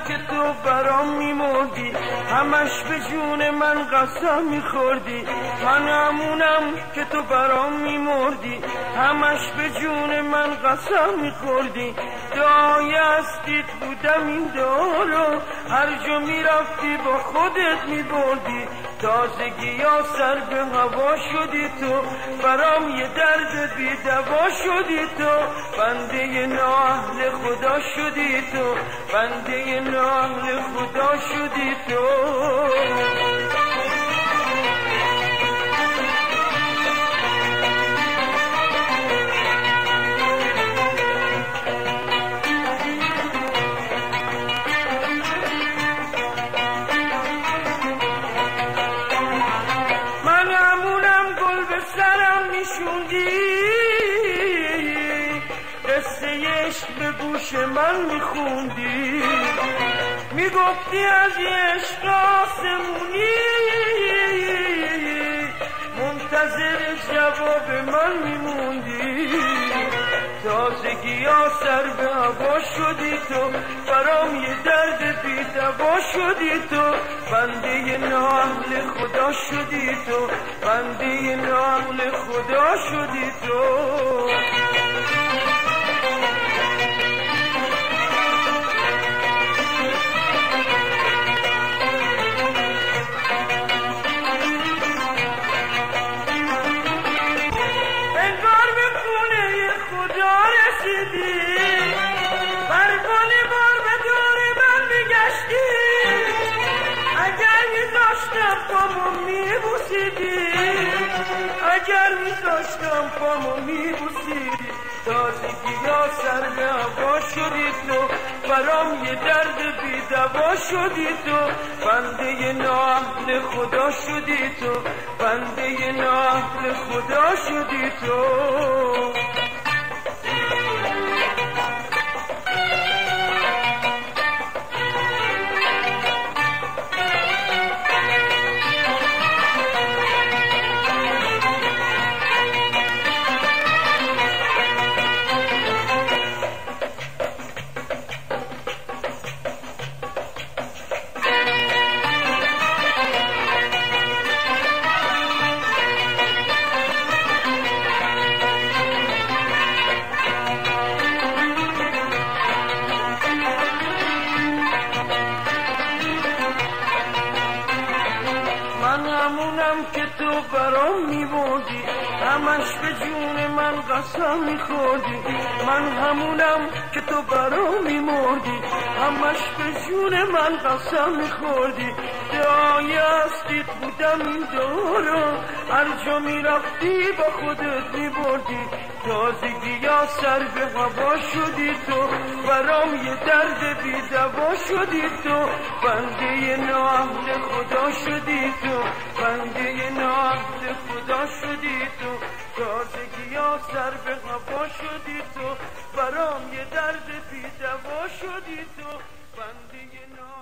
که تو برام میمردی، همش به جون من قسم میخوردی. من همونم که تو برام میمردی، همش به جون من قسم میخوردی. دعای هستید بودم این دارو، هر جا میرفتی با خودت میبردی. تازگی یا سر به هوا شدی تو، برام یه درد بی دوا شدی تو. بنده نااهل خدا شدی تو، بنده نااهل خدا شدی تو. قصه عشق به گوش من میخوندی، میگفتی از عشق آسمونی، منتظر جواب من میموندی. تازگی ها سر به هوا شدی تو، برام یه درد بی دوا شدی تو. بنده نااهل خدا شدی تو، بنده نااهل خدا شدی تو. پروانه بار به دور من میگشتی، اگر میذاشتم پامو میبوسیدی، اگر میذاشتم پامو میبوسیدی. تازگی ها سر به هوا شدی تو، برام یه درد بی دوا شدی تو. بنده نااهل خدا شدی تو، بنده نااهل خدا شدی تو. همونم که تو برام میبردی، همش به جون من قسم میخوردی. من همونم که تو برام میمردی، همش به جون من قسم میخوردی. دعای هستید بودم این دارو، هر جا میرفتی با خودت میبردی. تازگی ها سر به هوا شدی تو، برام یه درد بی دوا شدی تو. بنده نااهل خدا شدی تو، بنده نااهل خدا شدی تو. تازگی ها سر به هوا شدی تو، برام یه درد بی دوا شدی تو. بنده